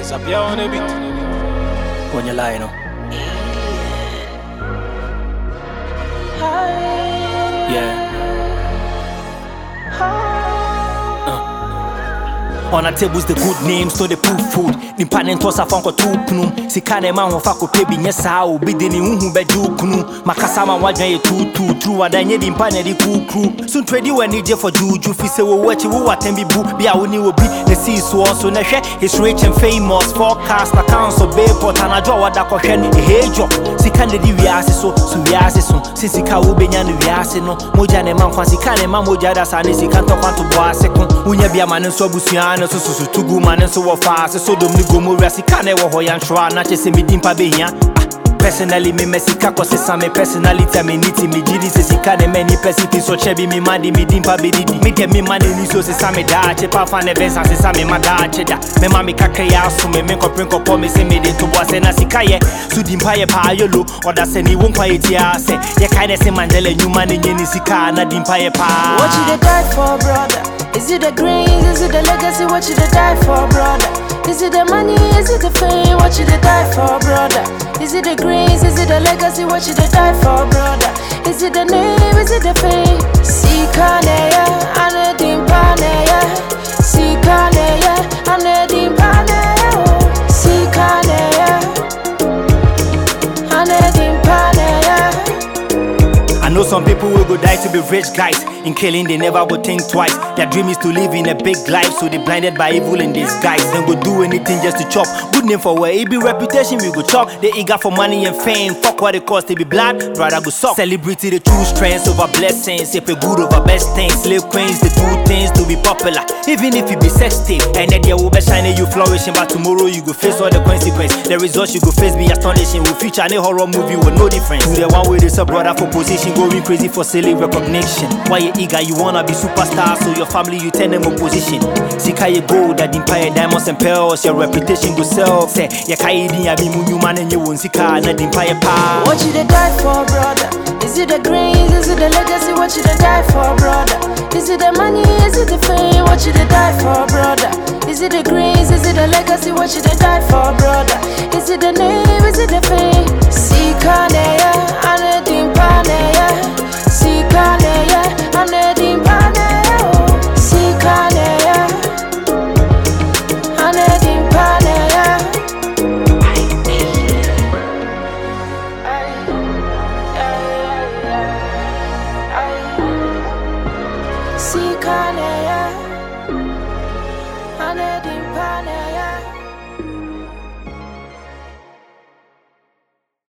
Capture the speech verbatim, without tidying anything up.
Disappear on a bit. On your line, no? Yeah. On a tables the good names, no the poop food. The panin toss a funk or two pnum. Sikane man who fako baby, yes, how be the new who bed you kunu. Makasama wajan two two true, and then you didn't pan the cool crew. Soon trade you and need for juju. Fi say, what you what and be boo. Be a winnie will be the sea so also nashe. It's rich and famous. Forecast accounts of Bayport and a draw what that question. Hey, job. Sikane di viasi so, so viasi so. Since he can't be any viasi no. Mojane man fancy can man mojada sani. He can't talk to boy second. Unya be a man and so busian. So so to go man and so fast so do me go more rasikane wo hoyan try na chese me dimpa be hia personally me mesika cause some personality me niti me gidi se sikane many person so chebi me mandi me dimpa be didi me dem me mandi ni so se same da che pa fan events se same ma da che da me ma me kaka ya so me me ko prinko po me se me de to bo se na sikaye su dimpa ye pa yolo oda se ni won kwa etia se ye kind se mandela nyuma ne nyeni sika na dimpa ye pa what you dey die for brother. Is it the grace, is it the legacy, what you die for, brother? Is it the money, is it the fame, what you die for, brother? Is it the grace, is it the legacy, what you die for, brother? Is it the name, is it the fame? Sikaneya, anedimpaneya. Sikaneya, anedimpaneya. Sikaneya, anedimpaneya. I know some people will go die to be rich guys. In killing, they never go think twice. Their dream is to live in a big life, so they blinded by evil in disguise. Then go do anything just to chop. Good name for where it be reputation, we go chop. They eager for money and fame. Fuck what it costs, they be blood, rather go soft. Celebrity, they choose trends over blessings. If it good over best things. Slave queens, they do things to be popular. Even if you be sex tape. And then they will be shining, you flourishing. But tomorrow you go face all the consequences. The results you go face be astonishing. Will feature any horror movie with no difference. To the one way they sub brother for position. Going crazy for silly recognition. Why you eager, you wanna be superstar, so your family you turn them opposition. Sika you gold, that empire, diamonds and pearls, your reputation go sell. Say, ya kaidi ya bimu you man and you won't sika na empire pa. What you dey die for, brother? Is it the grace, is it the legacy, what you dey die for, brother? Is it the money, is it the fame, what you dey die for, brother? Is it the grace, is it the legacy, what you dey die for, brother? Is it the name, is it the fame? Sikaneya.